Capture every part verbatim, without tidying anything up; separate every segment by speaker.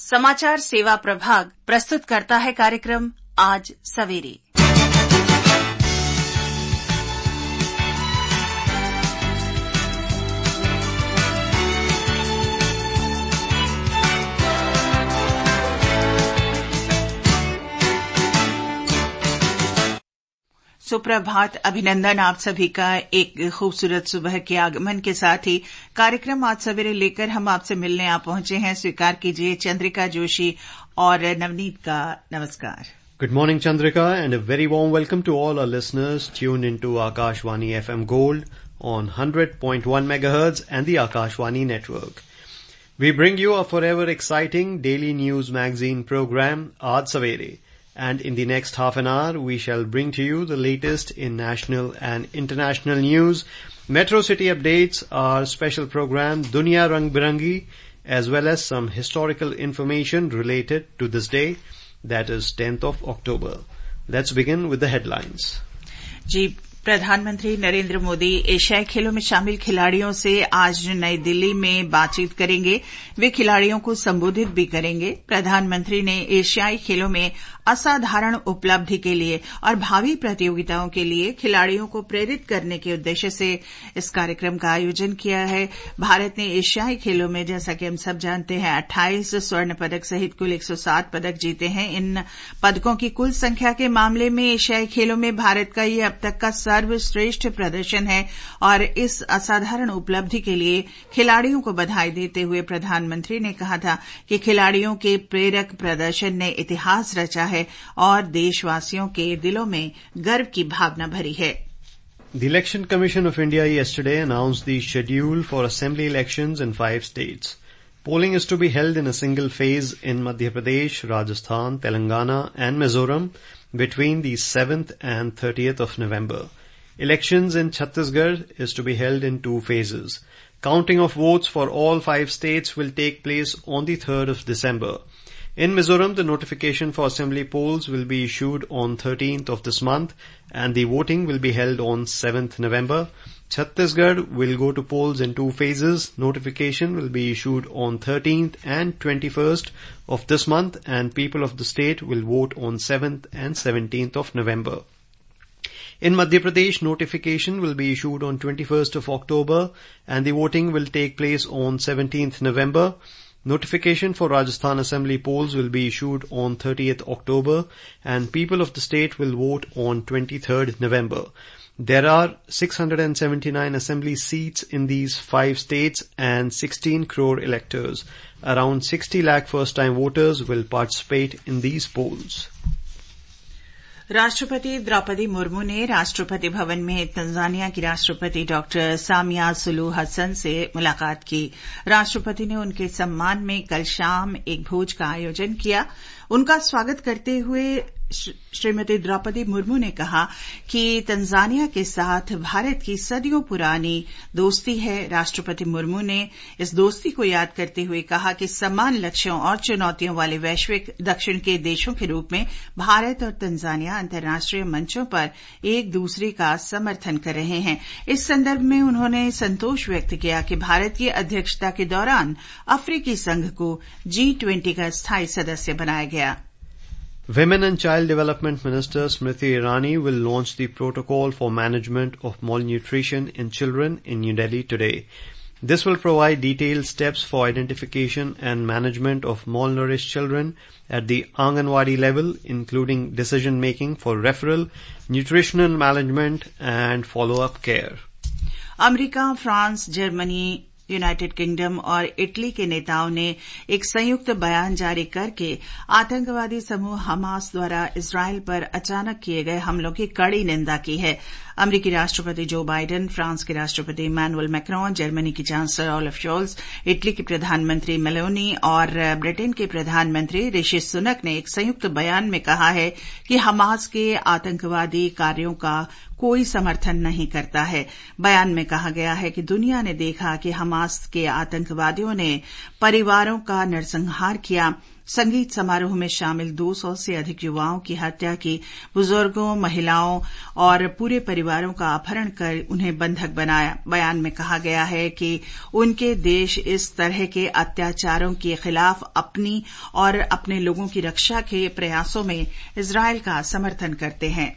Speaker 1: समाचार सेवा प्रभाग प्रस्तुत करता है कार्यक्रम आज सवेरे। सुप्रभात, अभिनंदन आप सभी का एक खूबसूरत सुबह के आगमन के साथ ही कार्यक्रम आज सवेरे लेकर हम आपसे मिलने आ पहुंचे हैं। स्वीकार कीजिए चंद्रिका जोशी और नवनीत का नमस्कार।
Speaker 2: Good morning, Chandrika, and a very warm welcome to all our listeners tuned into Akashvani F M Gold on one hundred point one megahertz and the Akashvani network. We bring you a forever exciting daily news magazine program, Aaj Savere. And in the next half an hour, we shall bring to you the latest in national and international news, Metro City updates, our special program, Dunya Rang Birangi, as well as some historical information related to this day, that is tenth of October. Let's begin with the headlines.
Speaker 1: जी, प्रधानमंत्री नरेंद्र मोदी एशियाई खेलों में शामिल खिलाड़ियों से आज नई दिल्ली में बातचीत करेंगे। वे खिलाड़ियों को संबोधित भी करेंगे। प्रधानमंत्री ने एशियाई खेलों में असाधारण उपलब्धि के लिए और भावी प्रतियोगिताओं के लिए खिलाड़ियों को प्रेरित करने के उद्देश्य से इस कार्यक्रम का आयोजन किया है। भारत ने एशियाई खेलों में, जैसा कि हम सब जानते हैं, अट्ठाईस स्वर्ण पदक सहित कुल एक सौ सात पदक जीते हैं। इन पदकों की कुल संख्या के मामले में एशियाई खेलों में भारत का ये अब तक का सर्वश्रेष्ठ प्रदर्शन है और इस असाधारण उपलब्धि के लिए खिलाड़ियों को बधाई देते हुए प्रधानमंत्री ने कहा था कि खिलाड़ियों के प्रेरक प्रदर्शन ने इतिहास रचा है और देशवासियों के दिलों में गर्व की भावना भरी है।
Speaker 2: The Election Commission of India yesterday announced the schedule for assembly elections in five states. Polling is to be held in a single phase in Madhya Pradesh, Rajasthan, Telangana and Mizoram between the seventh and thirtieth of November. Elections in Chhattisgarh is to be held in two phases. Counting of votes for all five states will take place on the third of December. In Mizoram, the notification for assembly polls will be issued on thirteenth of this month and the voting will be held on seventh November. Chhattisgarh will go to polls in two phases. Notification will be issued on thirteenth and twenty-first of this month and people of the state will vote on seventh and seventeenth of November. In Madhya Pradesh, notification will be issued on twenty-first of October and the voting will take place on seventeenth November. Notification for Rajasthan Assembly polls will be issued on thirtieth October and people of the state will vote on twenty-third November. There are six hundred seventy-nine assembly seats in these five states and sixteen crore electors. Around sixty lakh first-time voters will participate in these polls.
Speaker 1: राष्ट्रपति द्रौपदी मुर्मू ने राष्ट्रपति भवन में Tanzania की राष्ट्रपति doctor Samia Sulu Hasan से मुलाकात की। राष्ट्रपति ने उनके सम्मान में कल शाम एक भोज का आयोजन किया। उनका स्वागत करते हुए श्रीमती द्रौपदी मुर्मू ने कहा कि तंजानिया के साथ भारत की सदियों पुरानी दोस्ती है। राष्ट्रपति मुर्मू ने इस दोस्ती को याद करते हुए कहा कि समान लक्ष्यों और चुनौतियों वाले वैश्विक दक्षिण के देशों के रूप में भारत और तंजानिया अंतर्राष्ट्रीय मंचों पर एक दूसरे का समर्थन कर रहे हैं। इस संदर्भ में उन्होंने संतोष व्यक्त किया कि भारत की अध्यक्षता के दौरान अफ्रीकी संघ को जी ट्वेंटी का स्थायी सदस्य बनाया गया।
Speaker 2: Women and Child Development Minister Smriti Irani will launch the Protocol for Management of Malnutrition in Children in New Delhi today. This will provide detailed steps for identification and management of malnourished children at the Anganwadi level, including decision-making for referral, nutritional management and follow-up care.
Speaker 1: America, France, Germany, United Kingdom और Italy के नेताओं ने एक संयुक्त बयान जारी करके आतंकवादी समूह हमास द्वारा इस्राएल पर अचानक किए गए हमलों की कड़ी निंदा की है। अमरीकी राष्ट्रपति जो बाइडेन, फ्रांस के राष्ट्रपति इमैनुअल मैक्रोन, जर्मनी की चांसलर ओलाफ शोल्ज, इटली की प्रधानमंत्री मेलोनी और ब्रिटेन के प्रधानमंत्री ऋषि सुनक ने एक संयुक्त बयान में कहा है कि हमास के आतंकवादी कार्यों का कोई समर्थन नहीं करता है। बयान में कहा गया है कि दुनिया ने देखा कि हमास हमास के आतंकवादियों ने परिवारों का नरसंहार किया, संगीत समारोह में शामिल दो सौ से अधिक युवाओं की हत्या की, बुजुर्गों, महिलाओं और पूरे परिवारों का अपहरण कर उन्हें बंधक बनाया। बयान में कहा गया है कि उनके देश इस तरह के अत्याचारों के खिलाफ अपनी और अपने लोगों की रक्षा के प्रयासों में इजरायल का समर्थन करते हैं।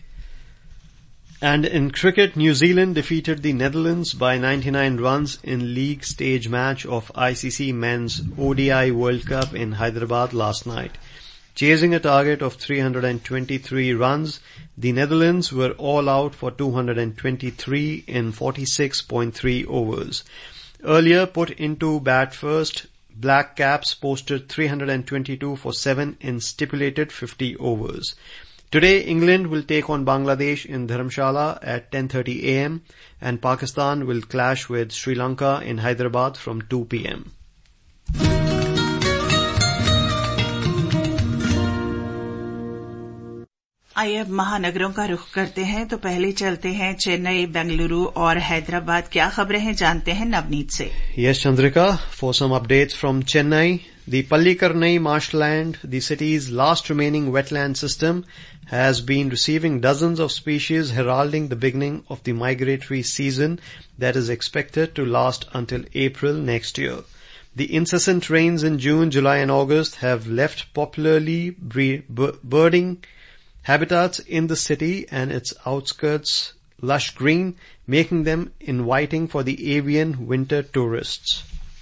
Speaker 2: And in cricket, New Zealand defeated the Netherlands by ninety-nine runs in league stage match of I C C Men's O D I World Cup in Hyderabad last night. Chasing a target of three hundred twenty-three runs, the Netherlands were all out for two hundred twenty-three in forty-six point three overs. Earlier put into bat first, Black Caps posted three hundred twenty-two for seven in stipulated fifty overs. Today, England will take on Bangladesh in Dharamshala at ten thirty a m and Pakistan will clash with Sri Lanka in Hyderabad from two p m
Speaker 1: आइए अब महानगरों का रुख करते हैं, तो पहले चलते हैं चेन्नई, बेंगलुरु और हैदराबाद। क्या खबरें हैं जानते हैं नवनीत से।
Speaker 2: Yes, Chandrika, for some updates from Chennai, the Pallikarnai marshland, the city's last remaining wetland system, has been receiving dozens of species heralding the beginning of the migratory season that is expected to last until April next year. The incessant rains in June, July and August have left popularly birding habitats in the city and its outskirts lush green, making them inviting for the avian winter tourists.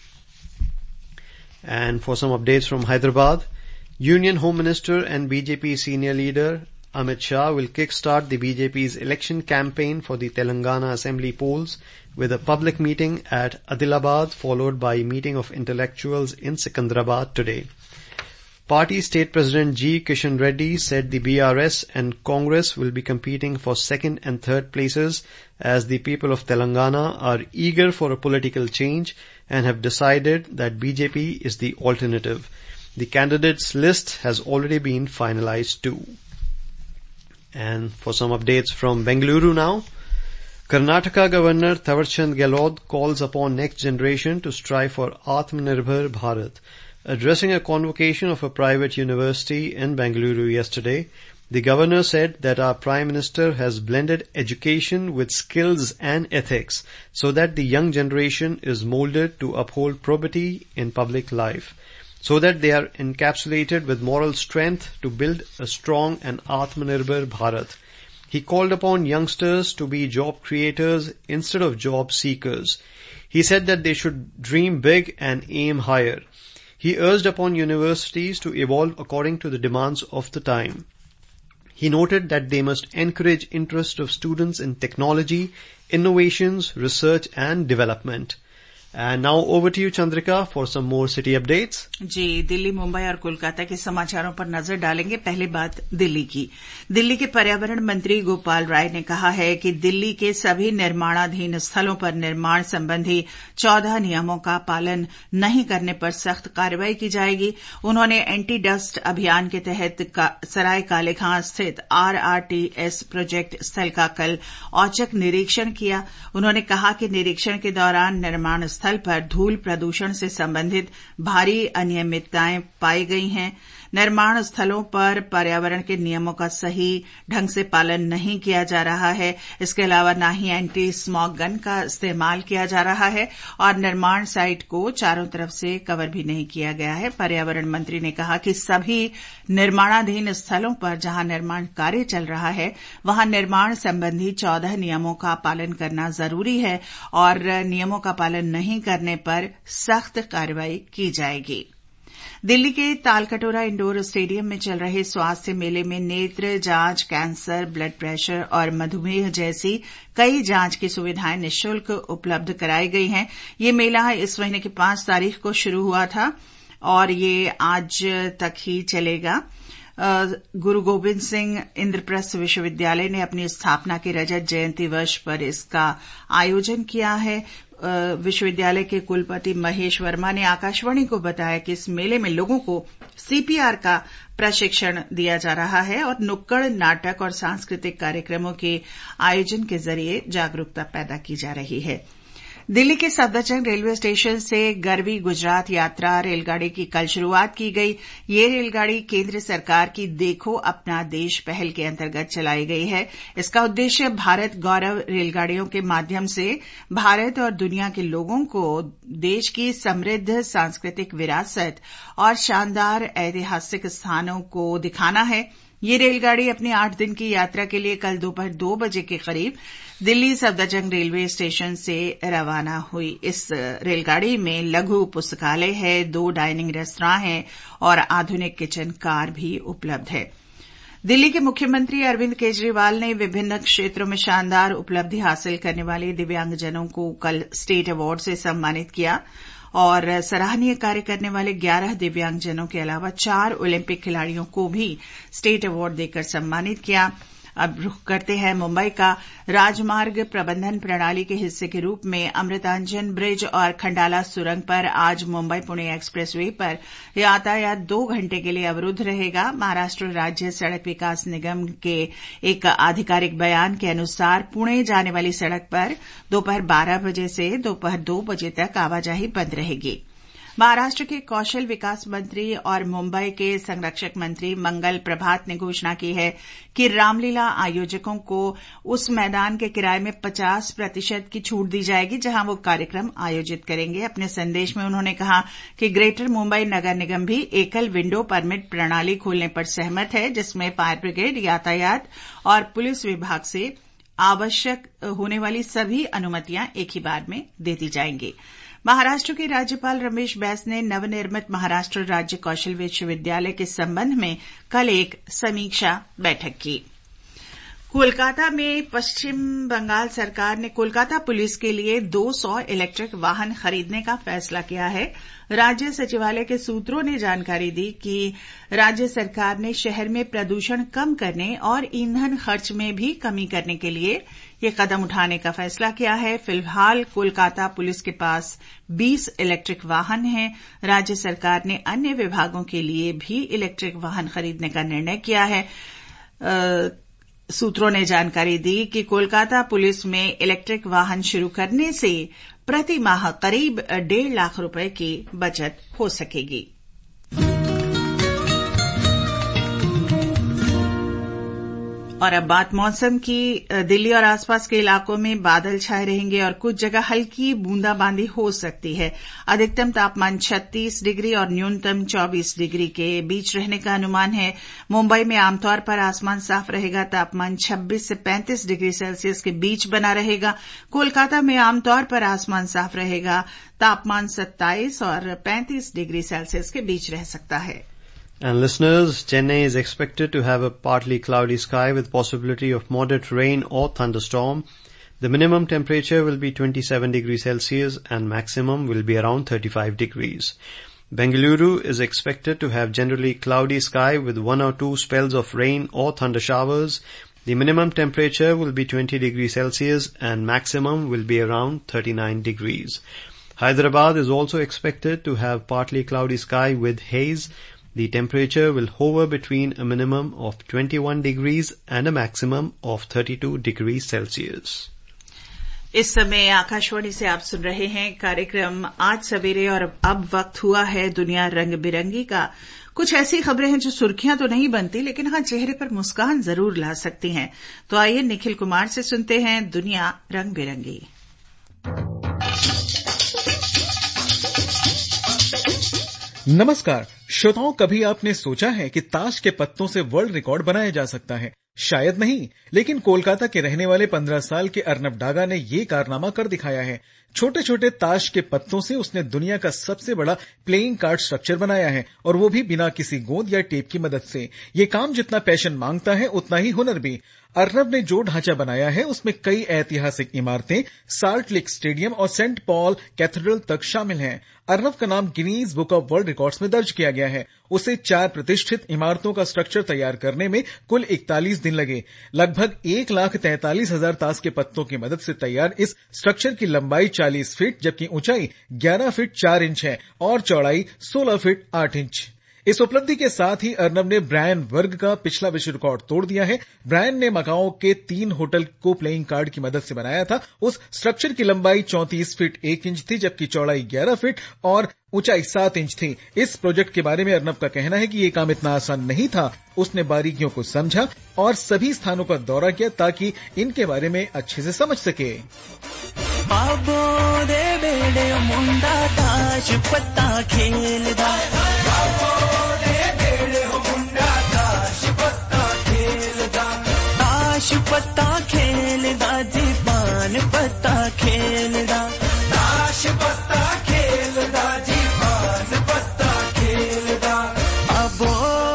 Speaker 2: And for some updates from Hyderabad, Union Home Minister and B J P senior leader Amit Shah will kickstart the B J P's election campaign for the Telangana Assembly polls with a public meeting at Adilabad followed by a meeting of intellectuals in Secunderabad today. Party State President G. Kishan Reddy said the B R S and Congress will be competing for second and third places as the people of Telangana are eager for a political change and have decided that B J P is the alternative. The candidates list has already been finalized too. And for some updates from Bengaluru now, Karnataka Governor Thawarchand Gehlot calls upon next generation to strive for Atmanirbhar Bharat. Addressing a convocation of a private university in Bengaluru yesterday, the governor said that our Prime Minister has blended education with skills and ethics so that the young generation is molded to uphold probity in public life, so that they are encapsulated with moral strength to build a strong and Atmanirbhar Bharat. He called upon youngsters to be job creators instead of job seekers. He said that they should dream big and aim higher. He urged upon universities to evolve according to the demands of the time. He noted that they must encourage interest of students in technology, innovations, research and development. And now over to you, Chandrika, for some more city updates.
Speaker 1: जी, दिल्ली, मुंबई और कोलकाता के समाचारों पर नजर डालेंगे। पहली बात दिल्ली की। दिल्ली के पर्यावरण मंत्री गोपाल राय ने कहा है कि दिल्ली के सभी निर्माणाधीन स्थलों पर निर्माण संबंधी चौदह नियमों का पालन नहीं करने पर सख्त कार्रवाई की जाएगी। उन्होंने एंटी डस्ट अभियान के तहत का, सराय काले खां स्थित आरआरटीएस प्रोजेक्ट स्थल का कल औचक निरीक्षण किया। उन्होंने कहा कि निरीक्षण के दौरान निर्माण स्थल पर धूल प्रदूषण से संबंधित भारी अनियमितताएं पाई गई हैं। निर्माण स्थलों पर पर्यावरण के नियमों का सही ढंग से पालन नहीं किया जा रहा है। इसके अलावा न ही एंटी स्मॉग गन का इस्तेमाल किया जा रहा है और निर्माण साइट को चारों तरफ से कवर भी नहीं किया गया है। पर्यावरण मंत्री ने कहा कि सभी निर्माणाधीन स्थलों पर जहां निर्माण कार्य चल रहा है वहां निर्माण संबंधी चौदह नियमों का पालन करना जरूरी है और नियमों का पालन नहीं करने पर सख्त कार्रवाई की जाएगी। दिल्ली के तालकटोरा इंडोर स्टेडियम में चल रहे स्वास्थ्य मेले में नेत्र जांच, कैंसर, ब्लड प्रेशर और मधुमेह जैसी कई जांच की सुविधाएं निःशुल्क उपलब्ध कराई गई हैं। ये मेला इस महीने की पांच तारीख को शुरू हुआ था और ये आज तक ही चलेगा। गुरु गोविंद सिंह इंद्रप्रस्थ विश्वविद्यालय ने अपनी स्थापना के रजत जयंती वर्ष पर इसका आयोजन किया है। विश्वविद्यालय के कुलपति महेश वर्मा ने आकाशवाणी को बताया कि इस मेले में लोगों को सीपीआर का प्रशिक्षण दिया जा रहा है और नुक्कड़ नाटक और सांस्कृतिक कार्यक्रमों के आयोजन के जरिए जागरूकता पैदा की जा रही है। दिल्ली के सफदरजंग रेलवे स्टेशन से गरवी गुजरात यात्रा रेलगाड़ी की कल शुरुआत की गई। ये रेलगाड़ी केंद्र सरकार की देखो अपना देश पहल के अंतर्गत चलाई गई है। इसका उद्देश्य भारत गौरव रेलगाड़ियों के माध्यम से भारत और दुनिया के लोगों को देश की समृद्ध सांस्कृतिक विरासत और शानदार ऐतिहासिक स्थानों को दिखाना है। ये रेलगाड़ी अपनी आठ दिन की यात्रा के लिए कल दोपहर दो बजे के करीब दिल्ली सफदरजंग रेलवे स्टेशन से रवाना हुई। इस रेलगाड़ी में लघु पुस्तकालय है, दो डाइनिंग रेस्तरां हैं और आधुनिक किचन कार भी उपलब्ध है। दिल्ली के मुख्यमंत्री अरविंद केजरीवाल ने विभिन्न क्षेत्रों में शानदार उपलब्धि हासिल करने वाले दिव्यांगजनों को कल स्टेट अवार्ड से सम्मानित किया और सराहनीय कार्य करने वाले ग्यारह दिव्यांगजनों के अलावा चार ओलंपिक खिलाड़ियों को भी स्टेट अवार्ड देकर सम्मानित किया। अब रुख करते हैं मुंबई का। राजमार्ग प्रबंधन प्रणाली के हिस्से के रूप में अमृतांजन ब्रिज और खंडाला सुरंग पर आज मुंबई पुणे एक्सप्रेसवे पर यातायात दो घंटे के लिए अवरुद्ध रहेगा। महाराष्ट्र राज्य सड़क विकास निगम के एक आधिकारिक बयान के अनुसार पुणे जाने वाली सड़क पर दोपहर बारह बजे से दोपहर दो बजे तक आवाजाही बंद रहेगी। महाराष्ट्र के कौशल विकास मंत्री और मुंबई के संरक्षक मंत्री मंगल प्रभात ने घोषणा की है कि रामलीला आयोजकों को उस मैदान के किराए में पचास प्रतिशत की छूट दी जाएगी जहां वो कार्यक्रम आयोजित करेंगे। अपने संदेश में उन्होंने कहा कि ग्रेटर मुंबई नगर निगम भी एकल विंडो परमिट प्रणाली खोलने पर सहमत है, जिसमें फायर ब्रिगेड, यातायात और पुलिस विभाग से आवश्यक होने वाली सभी अनुमतियां एक ही बार में दे दी जाएंगी। महाराष्ट्र के राज्यपाल रमेश बैस ने नवनिर्मित महाराष्ट्र राज्य कौशल विश्वविद्यालय के संबंध में कल एक समीक्षा बैठक की। कोलकाता में पश्चिम बंगाल सरकार ने कोलकाता पुलिस के लिए दो सौ इलेक्ट्रिक वाहन खरीदने का फैसला किया है। राज्य सचिवालय के सूत्रों ने जानकारी दी कि राज्य सरकार ने शहर में प्रदूषण कम करने और ईंधन खर्च में भी कमी करने के लिए ये कदम उठाने का फैसला किया है। फिलहाल कोलकाता पुलिस के पास बीस इलेक्ट्रिक वाहन हैं। राज्य सरकार ने अन्य विभागों के लिए भी इलेक्ट्रिक वाहन खरीदने का निर्णय किया है। आ, सूत्रों ने जानकारी दी कि कोलकाता पुलिस में इलेक्ट्रिक वाहन शुरू करने से प्रति माह करीब डेढ़ लाख रुपए की बचत हो सकेगी। और अब बात मौसम की। दिल्ली और आसपास के इलाकों में बादल छाए रहेंगे और कुछ जगह हल्की बूंदाबांदी हो सकती है। अधिकतम तापमान छत्तीस डिग्री और न्यूनतम चौबीस डिग्री के बीच रहने का अनुमान है। मुंबई में आमतौर पर आसमान साफ रहेगा, तापमान छब्बीस से पैंतीस डिग्री सेल्सियस के बीच बना रहेगा। कोलकाता में आमतौर पर आसमान साफ रहेगा, तापमान सत्ताईस और पैंतीस डिग्री सेल्सियस के बीच रह सकता है।
Speaker 2: And listeners, Chennai is expected to have a partly cloudy sky with possibility of moderate rain or thunderstorm. The minimum temperature will be twenty-seven degrees Celsius and maximum will be around thirty-five degrees. Bengaluru is expected to have generally cloudy sky with one or two spells of rain or thunder showers. The minimum temperature will be twenty degrees Celsius and maximum will be around thirty-nine degrees. Hyderabad is also expected to have partly cloudy sky with haze. The temperature will hover between a minimum of twenty-one degrees and a maximum of thirty-two degrees Celsius.
Speaker 1: इस समय आकाशवाणी से आप सुन रहे हैं कार्यक्रम आज सवेरे और अब वक्त हुआ है दुनिया रंग बिरंगी का। कुछ ऐसी खबरें हैं जो सुर्खियां तो नहीं बनती लेकिन हाँ चेहरे पर मुस्कान जरूर ला सकती हैं। तो आइए निखिल कुमार से सुनते हैं दुनिया रंग बिरंगी।
Speaker 3: नमस्कार श्रोताओं, कभी आपने सोचा है कि ताश के पत्तों से वर्ल्ड रिकॉर्ड बनाया जा सकता है? शायद नहीं, लेकिन कोलकाता के रहने वाले पंद्रह साल के अर्नब डागा ने ये कारनामा कर दिखाया है। छोटे छोटे ताश के पत्तों से उसने दुनिया का सबसे बड़ा प्लेइंग कार्ड स्ट्रक्चर बनाया है, और वो भी बिना किसी गोंद या टेप की मदद से। ये काम जितना पैशन मांगता है उतना ही हुनर भी। अर्नब ने जो ढांचा बनाया है उसमें कई ऐतिहासिक इमारतें, साल्ट लेक स्टेडियम और सेंट पॉल कैथेड्रल तक शामिल हैं। अर्नब का नाम Guinness book of world records में दर्ज किया गया है। उसे चार प्रतिष्ठित इमारतों का स्ट्रक्चर तैयार करने में कुल इकतालीस दिन लगे। लगभग एक लाख तैंतालीस हजार ताश के पत्तों की मदद से तैयार इस स्ट्रक्चर की लंबाई चालीस फीट जबकि ऊंचाई ग्यारह फीट चार इंच है और चौड़ाई सोलह फीट आठ इंच। इस उपलब्धि के साथ ही अर्नब ने ब्रायन वर्ग का पिछला विश्व रिकॉर्ड तोड़ दिया है। ब्रायन ने मकाओ के तीन होटल को प्लेइंग कार्ड की मदद से बनाया था। उस स्ट्रक्चर की लंबाई चौंतीस फीट एक इंच थी, जबकि चौड़ाई ग्यारह फीट और ऊंचाई सात इंच थी। इस प्रोजेक्ट के बारे में अर्नब का कहना है कि ये काम इतना आसान नहीं था। उसने बारीकियों को समझा और सभी स्थानों का दौरा किया ताकि इनके बारे में अच्छे से समझ सके।
Speaker 4: बाबो दे बेड़े मुंडा ताश पत्ता खेलदा, बाबो दे बेड़े मुंडा ताश पत्ता खेलदा, ताश पत्ता खेलदा जी पान पत्ता खेलदा, ताश पत्ता खेलदा जी पान पत्ता खेलदा। बाबो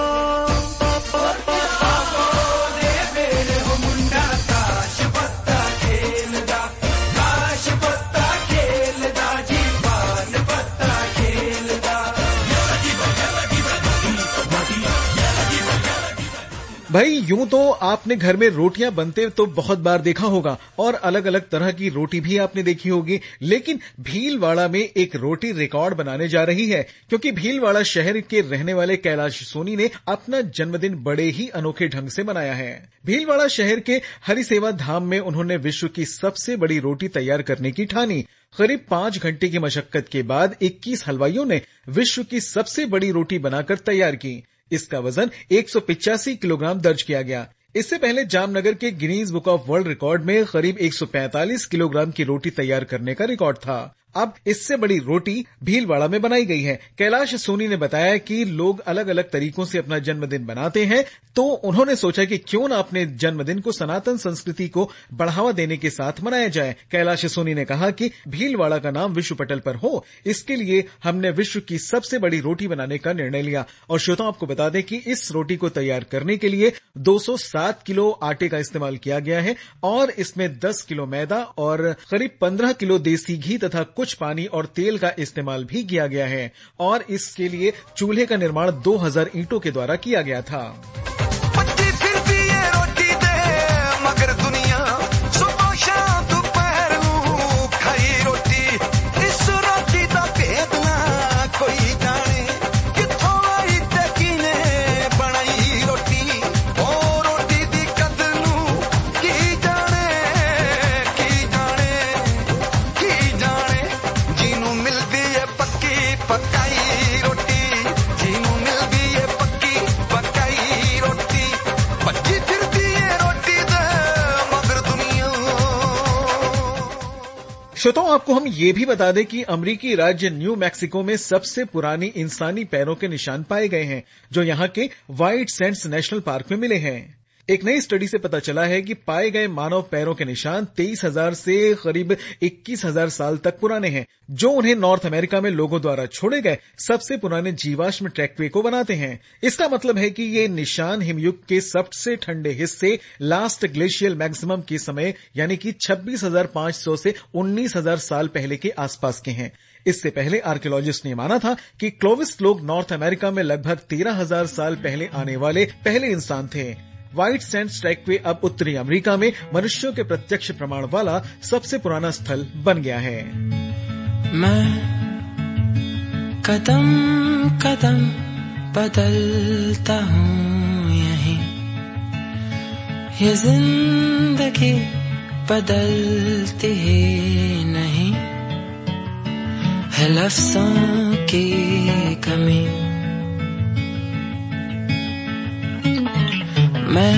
Speaker 3: भाई यूं तो आपने घर में रोटियां बनते तो बहुत बार देखा होगा और अलग अलग तरह की रोटी भी आपने देखी होगी, लेकिन भीलवाड़ा में एक रोटी रिकॉर्ड बनाने जा रही है, क्योंकि भीलवाड़ा शहर के रहने वाले कैलाश सोनी ने अपना जन्मदिन बड़े ही अनोखे ढंग से मनाया है। भीलवाड़ा शहर के हरिसेवा धाम में उन्होंने विश्व की सबसे बड़ी रोटी तैयार करने की ठानी। करीब पांच घंटे की मशक्कत के बाद इक्कीस हलवाइयों ने विश्व की सबसे बड़ी रोटी बनाकर तैयार की। इसका वजन एक सौ पिचासी किलोग्राम दर्ज किया गया। इससे पहले जामनगर के Guinness book of world record में करीब एक सौ पैंतालीस किलोग्राम की रोटी तैयार करने का रिकॉर्ड था। अब इससे बड़ी रोटी भीलवाड़ा में बनाई गई है। कैलाश सोनी ने बताया कि लोग अलग अलग तरीकों से अपना जन्मदिन बनाते हैं, तो उन्होंने सोचा कि क्यों ना अपने जन्मदिन को सनातन संस्कृति को बढ़ावा देने के साथ मनाया जाए। कैलाश सोनी ने कहा कि भीलवाड़ा का नाम विश्व पटल पर हो, इसके लिए हमने विश्व की सबसे बड़ी रोटी बनाने का निर्णय लिया। और श्रोताओं, आपको बता दें कि इस रोटी को तैयार करने के लिए दो सौ सात किलो आटे का इस्तेमाल किया गया है और इसमें दस किलो मैदा और करीब पंद्रह किलो देसी घी तथा कुछ पानी और तेल का इस्तेमाल भी किया गया है। और इसके लिए चूल्हे का निर्माण दो हज़ार ईंटों के द्वारा किया गया था। श्रोताओं, आपको हम ये भी बता दें कि अमेरिकी राज्य न्यू मैक्सिको में सबसे पुरानी इंसानी पैरों के निशान पाए गए हैं, जो यहाँ के व्हाइट सैंड्स नेशनल पार्क में मिले हैं। एक नई स्टडी से पता चला है कि पाए गए मानव पैरों के निशान तेईस हज़ार से करीब इक्कीस हज़ार साल तक पुराने हैं, जो उन्हें नॉर्थ अमेरिका में लोगों द्वारा छोड़े गए सबसे पुराने जीवाश्म ट्रैकवे को बनाते हैं। इसका मतलब है कि ये निशान हिमयुग के सबसे ठंडे हिस्से लास्ट ग्लेशियल मैक्सिमम के समय यानी कि छब्बीस हज़ार पाँच सौ से उन्नीस हज़ार साल पहले के आसपास के हैं। इससे पहले आर्कियोलॉजिस्ट ने माना था कि क्लोविस लोग नॉर्थ अमेरिका में लगभग तेरह हज़ार साल पहले आने वाले पहले इंसान थे। व्हाइट सैंड्स ट्रैकवे अब उत्तरी अमेरिका में मनुष्यों के प्रत्यक्ष प्रमाण वाला सबसे पुराना स्थल बन गया है।
Speaker 4: मैं कदम कदम बदलता हूँ यहीं, ये जिंदगी बदलती ही नहीं है, लफ्ज़ों की कमी। मैं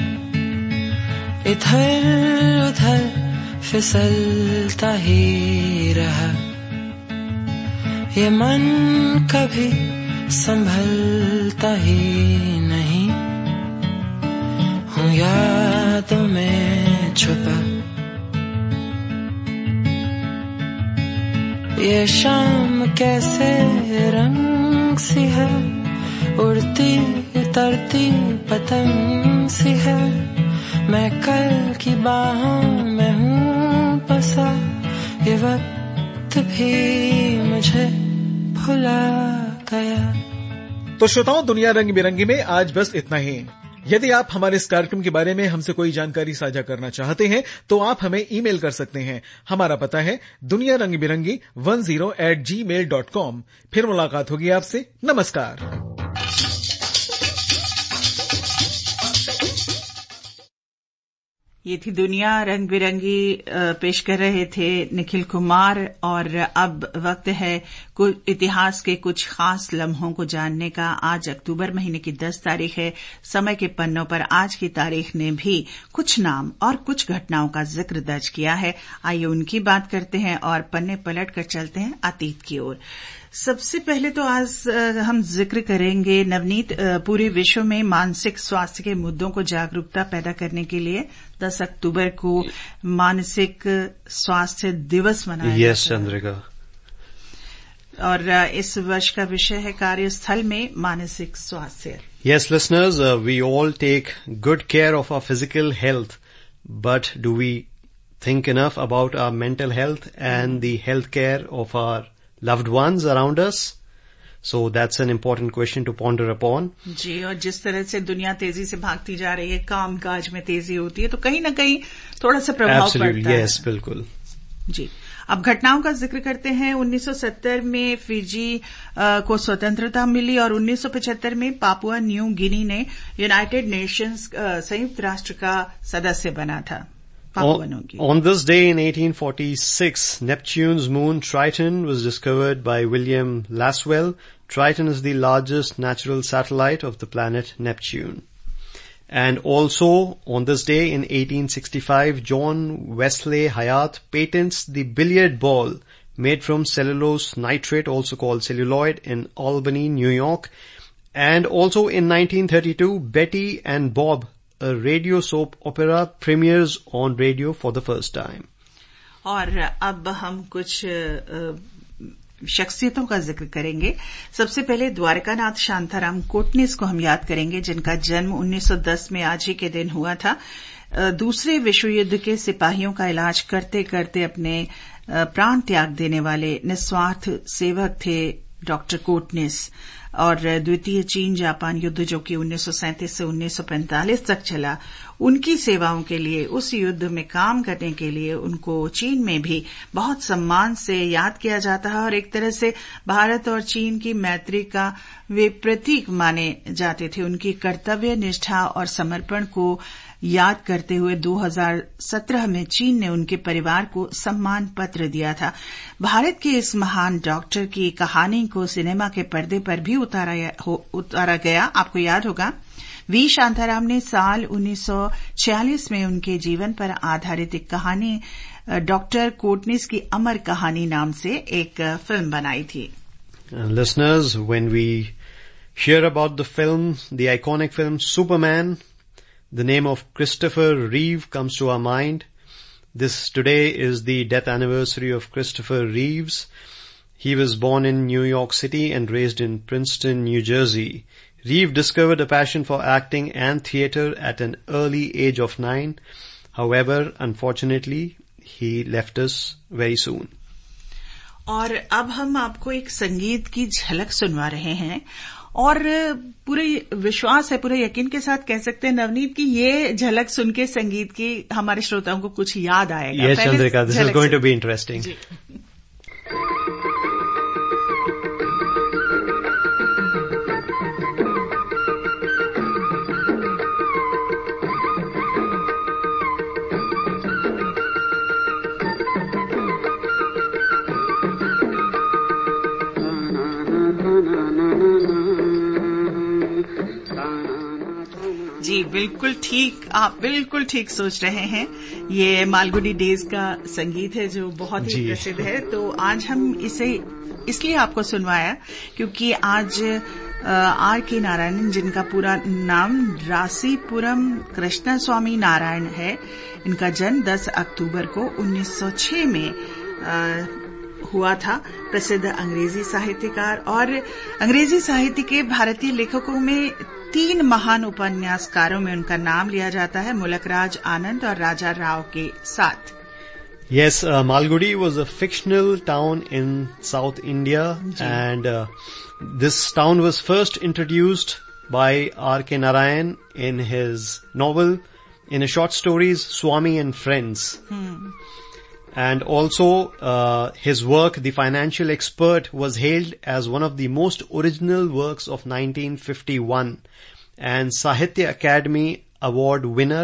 Speaker 4: इधर उधर फिसलता ही रहा, ये मन कभी संभलता ही नहीं, हूँ यादों में छुपा। ये शाम कैसे रंग सी है, उड़ती उतरती पतंग सी है, मैं कल की बाहों में हूँ बसा, ये वक्त भी मुझे भुला गया।
Speaker 3: तो श्रोताओं, दुनिया रंग बिरंगी में आज बस इतना ही। यदि आप हमारे इस कार्यक्रम के बारे में हमसे कोई जानकारी साझा करना चाहते हैं तो आप हमें ईमेल कर सकते हैं। हमारा पता है दुनिया रंग बिरंगी one zero eight Gmail dot com. फिर मुलाकात होगी आपसे। नमस्कार।
Speaker 1: ये थी दुनिया रंग बिरंगी पेश कर रहे थे निखिल कुमार। और अब वक्त है कुछ इतिहास के कुछ खास लम्हों को जानने का। आज अक्टूबर महीने की दस तारीख है। समय के पन्नों पर आज की तारीख ने भी कुछ नाम और कुछ घटनाओं का जिक्र दर्ज किया है। आइए उनकी बात करते हैं और पन्ने पलट कर चलते हैं अतीत की ओर। सबसे पहले तो आज हम जिक्र करेंगे नवनीत, पूरे विश्व में मानसिक स्वास्थ्य के मुद्दों को जागरूकता पैदा करने के लिए दस अक्टूबर को मानसिक स्वास्थ्य दिवस मनाया
Speaker 2: जाता है। यस चंद्रिका।
Speaker 1: और इस वर्ष का विषय है कार्यस्थल में मानसिक स्वास्थ्य।
Speaker 2: Yes, listeners, uh, we all take good care of our physical health, but do we think enough about our mental health and the health care of our loved ones around us? So that's an important question to ponder upon.
Speaker 1: जी, और जिस तरह से दुनिया तेजी से भागती जा रही है, काम काज में तेजी होती है, तो कहीं ना कहीं थोड़ा सा प्रभाव
Speaker 2: Absolutely,
Speaker 1: पड़ता
Speaker 2: yes,
Speaker 1: है।
Speaker 2: बिल्कुल।
Speaker 1: जी, अब घटनाओं का जिक्र करते हैं। उन्नीस सौ सत्तर में फिजी को स्वतंत्रता मिली और उन्नीस सौ पचहत्तर में पापुआ न्यू गिनी ने यूनाइटेड नेशंस संयुक्त राष्ट्र का सदस्य बना था।
Speaker 2: On, on this day in eighteen forty-six, Neptune's moon Triton was discovered by William Lasswell. Triton is the largest natural satellite of the planet Neptune. And also on this day in eighteen sixty-five, John Wesley Hyatt patents the billiard ball made from cellulose nitrate, also called celluloid, in Albany, New York. And also in nineteen thirty-two, Betty and Bob, a radio soap opera, premieres on radio for the first time.
Speaker 1: और अब हम कुछ शख्सियतों का जिक्र करेंगे। सबसे पहले द्वारकानाथ शांताराम कोटनिस को हम याद करेंगे, जिनका जन्म उन्नीस सौ दस में आज ही के दिन हुआ था। दूसरे विश्व युद्ध के सिपाहियों का इलाज करते करते अपने प्राण त्याग देने वाले निस्वार्थ सेवक थे डॉक्टर कोटनिस। और द्वितीय चीन जापान युद्ध, जो कि उन्नीस सौ सैंतीस से उन्नीस सौ पैंतालीस तक चला, उनकी सेवाओं के लिए, उस युद्ध में काम करने के लिए उनको चीन में भी बहुत सम्मान से याद किया जाता है। और एक तरह से भारत और चीन की मैत्री का वे प्रतीक माने जाते थे। उनकी कर्तव्य निष्ठा और समर्पण को याद करते हुए दो हज़ार सत्रह में चीन ने उनके परिवार को सम्मान पत्र दिया था। भारत के इस महान डॉक्टर की कहानी को सिनेमा के पर्दे पर भी उतारा, उतारा गया। आपको याद होगा, वी शांताराम ने साल उन्नीस सौ छियालीस में उनके जीवन पर आधारित एक कहानी डॉक्टर कोटनिस की अमर कहानी नाम से एक फिल्म बनाई थी।
Speaker 2: Listeners, when we hear about the film, the iconic film Superman, the name of Christopher Reeve comes to our mind. This today is the death anniversary of Christopher Reeves. He was born in New York City and raised in Princeton, New Jersey. Reeve discovered a passion for acting and theatre at an early age of nine. However, unfortunately, he left us very soon.
Speaker 1: और अब हम आपको एक संगीत की झलक सुनवा रहे हैं और पूरे विश्वास है, पूरे यकीन के साथ कह सकते हैं नवनीत कि ये झलक सुन के संगीत की हमारे श्रोताओं को कुछ याद आएगा।
Speaker 2: Yes, Chandrika, this is going to be interesting.
Speaker 1: जी बिल्कुल ठीक, आप बिल्कुल ठीक सोच रहे हैं। ये मालगुडी डेज का संगीत है जो बहुत ही प्रसिद्ध है। तो आज हम इसे इसलिए आपको सुनवाया क्योंकि आज आर के नारायणन, जिनका पूरा नाम रासीपुरम कृष्ण स्वामी नारायण है, इनका जन्म दस अक्टूबर को उन्नीस सौ छह में आ, हुआ था। प्रसिद्ध अंग्रेजी साहित्यकार और अंग्रेजी साहित्य के भारतीय लेखकों में तीन महान उपन्यासकारों में उनका नाम लिया जाता है, मुलकराज आनंद और राजा राव के साथ।
Speaker 2: Yes, uh, Malgudi was a fictional town in South India, and uh, this town was first introduced by R K Narayan in his novel, in his short stories Swami and Friends. Hmm. And also uh, his work, The Financial Expert, was hailed as one of the most original works of nineteen fifty-one and Sahitya Academy Award winner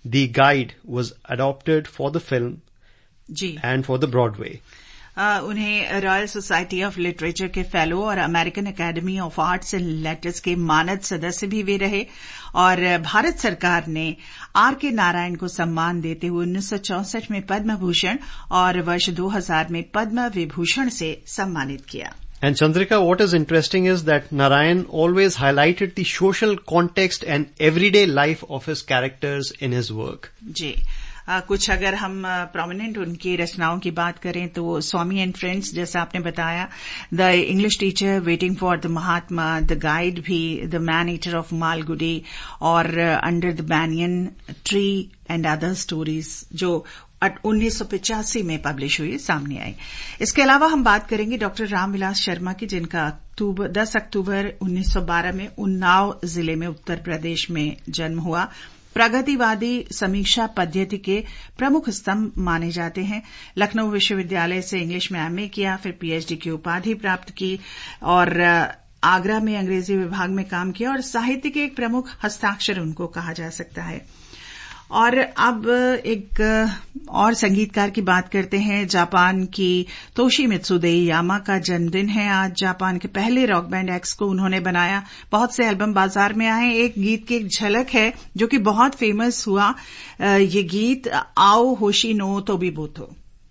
Speaker 2: The Guide was adopted for the film
Speaker 1: जी
Speaker 2: and for the Broadway.
Speaker 1: Uh, उन्हें royal society of literature के fellow और American academy of arts and letters के मानद सदस्य भी वे रहे और भारत सरकार ने आर के नारायण को सम्मान देते हुए उन्नीस सौ चौसठ में पद्म भूषण और वर्ष दो हज़ार में पद्म विभूषण से सम्मानित किया.
Speaker 2: And Chandrika, what is interesting is that Narayan always highlighted the social context and everyday life of his characters in his work.
Speaker 1: Ji Uh, कुछ अगर हम प्रोमिनेंट uh, उनकी रचनाओं की बात करें तो स्वामी एंड फ्रेंड्स जैसा आपने बताया, the English teacher, waiting for the Mahatma, the guide भी, the man eater of Malgudi और under the banyan tree and other stories जो उन्नीस सौ पचासी में पब्लिश हुई, सामने आई. इसके अलावा हम बात करेंगे डॉक्टर रामविलास शर्मा की, जिनका अक्टूबर दस अक्टूबर उन्नीस सौ बारह में उन्नाव जिले में उत्तर प्रदेश में जन्म हुआ. प्रगतिवादी समीक्षा पद्धति के प्रमुख स्तंभ माने जाते हैं. लखनऊ विश्वविद्यालय से इंग्लिश में एमए किया, फिर पीएचडी की उपाधि प्राप्त की और आगरा में अंग्रेजी विभाग में काम किया और साहित्य के एक प्रमुख हस्ताक्षर उनको कहा जा सकता है. और अब एक और संगीतकार की बात करते हैं. जापान की तोशिमित्सु देइयामा का जन्मदिन है आज. जापान के पहले रॉक बैंड एक्स को उन्होंने बनाया. बहुत से एल्बम बाजार में आए. एक गीत की एक झलक है जो कि बहुत फेमस हुआ. ये गीत आओ होशी नो तोबिबोतो.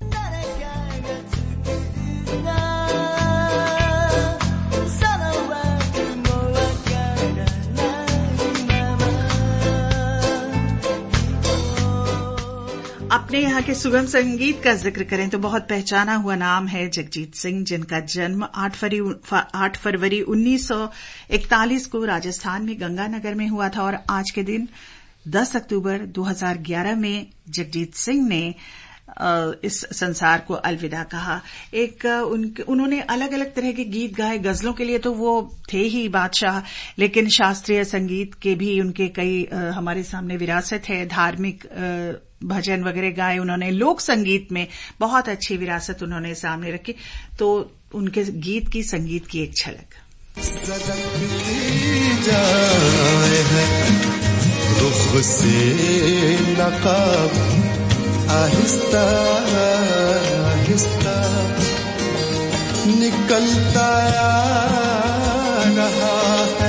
Speaker 1: अपने यहाँ के सुगम संगीत का जिक्र करें तो बहुत पहचाना हुआ नाम है जगजीत सिंह, जिनका जन्म आठ फरवरी उन्नीस सौ इकतालीस को राजस्थान में गंगानगर में हुआ था और आज के दिन दस अक्टूबर दो हज़ार ग्यारह में जगजीत सिंह ने इस संसार को अलविदा कहा. एक उन्होंने अलग अलग तरह के गीत गाए. गजलों के लिए तो वो थे ही बादशाह, लेकिन शास्त्रीय संगीत के भी उनके कई हमारे सामने विरासत है. धार्मिक भजन वगैरह गाए उन्होंने. लोक संगीत में बहुत अच्छी विरासत उन्होंने सामने रखी. तो उनके गीत की, संगीत की एक झलक.
Speaker 5: रुख से नकाब आहिस्ता आहिस्ता निकलता रहा है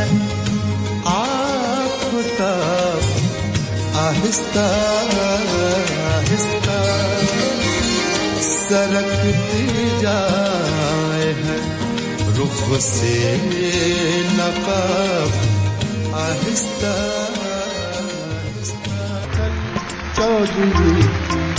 Speaker 5: आफ़ताब आहिस्ता आहिस्ता सरकती जाए है रुख से नकाब आहिस्ता आहिस्ता. चौधरी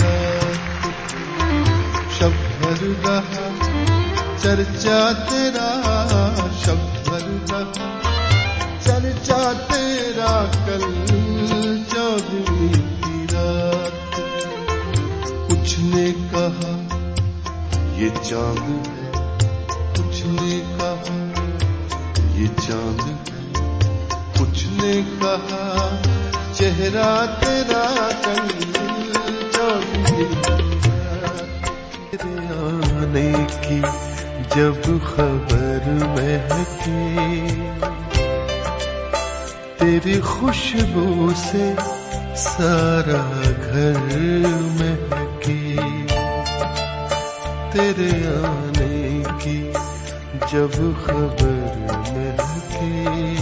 Speaker 5: शब्द रहा चर्चा तेरा, शब्द रहा चर्चा तेरा कल चौधरी की रात. कुछ ने कहा ये चांद है, कुछ ने कहा ये चांद है, कुछ ने कहा चेहरा तेरा कल चौधरी. आने की जब खबर महके तेरी खुशबू से सारा घर महके, तेरे आने की जब खबर महके.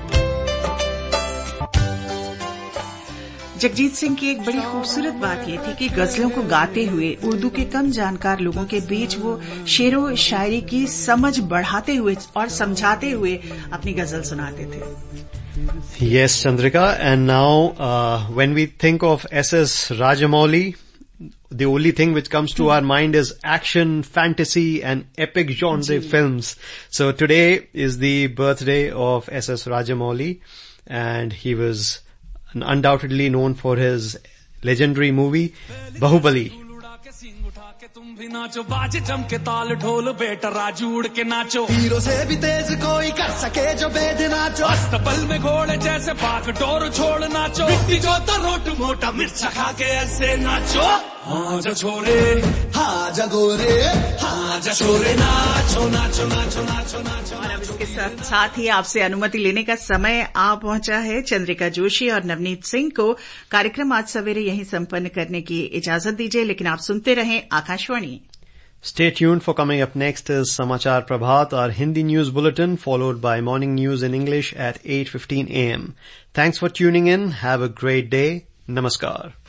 Speaker 1: जगजीत सिंह की एक बड़ी खूबसूरत बात यह थी कि गजलों को गाते हुए उर्दू के कम जानकार लोगों के बीच वो शेरो शायरी की समझ बढ़ाते हुए और समझाते हुए अपनी गजल सुनाते थे.
Speaker 2: Yes, Chandrika, and now uh, when we think of S S Rajamouli, the only thing which comes to our mind is action, fantasy and epic genre films. So today is the birthday of S S Rajamouli, and he was undoubtedly known for his legendary movie Bahubali.
Speaker 6: उठा के तुम भी नाचो, बाजे जम के ताल ढोल, बेटा राजू उड़ के नाचो,
Speaker 7: हीरो से भी तेज कोई कर सके जो बेद नाचो,
Speaker 6: अस्तबल में घोड़े जैसे भाग डोर छोड़ नाचो, मिट्टी जो रोट मोटा मिर्चा खा के ऐसे नाचो, हाँ जा छोरे
Speaker 7: हाँ जा गोरे
Speaker 6: हाँ जा छोरे, नाचो नाचो नाचो नाचो नाचो।
Speaker 1: और अब इसके साथ साथ ही आपसे अनुमति लेने का समय आ पहुंचा है। चंद्रिका जोशी और नवनीत सिंह को कार्यक्रम आज सवेरे यहीं संपन्न करने की इजाजत दीजिए, लेकिन आप सुनते रहें Akashvani.
Speaker 2: Stay tuned for coming up next is Samachar Prabhat, our Hindi news bulletin, followed by morning news in English at eight fifteen a m. Thanks for tuning in. Have a great day. Namaskar.